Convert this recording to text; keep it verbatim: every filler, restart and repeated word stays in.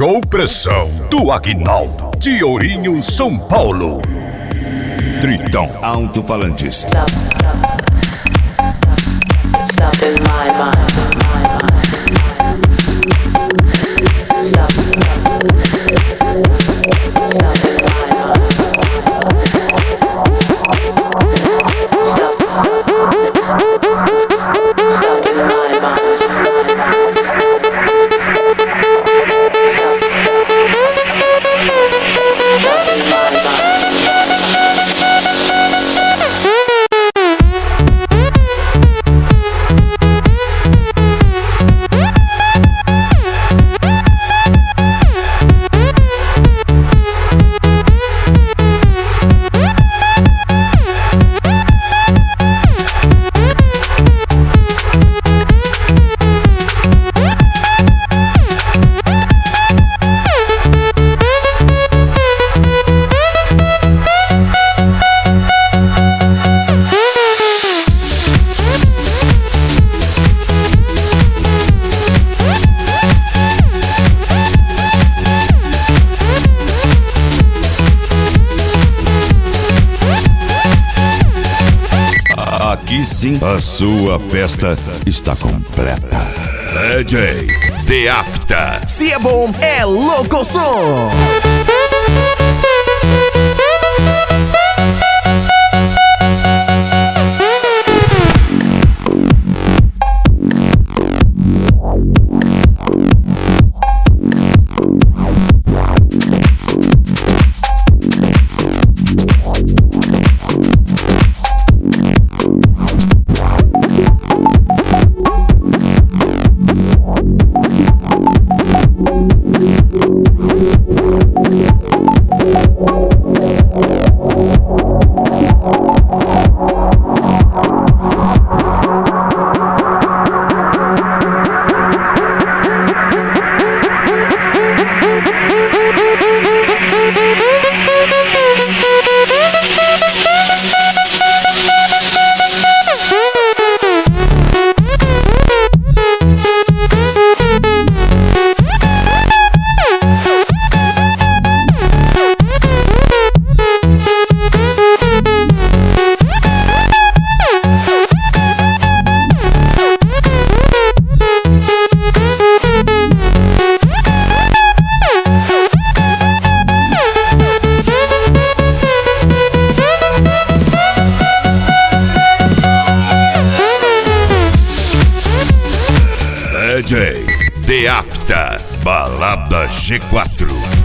Chegou pressão do Aguinaldo, de Ourinho, São Paulo. Tritão Alto-Falantes. Stop in my mind, my mind. Stop, stop, stop in my mind. Stop, stop in my mind. Stop in my mind. Aqui sim, a sua festa está completa. D J Deapta. Se é bom, é louco som. D J Deapta, Balada G quatro.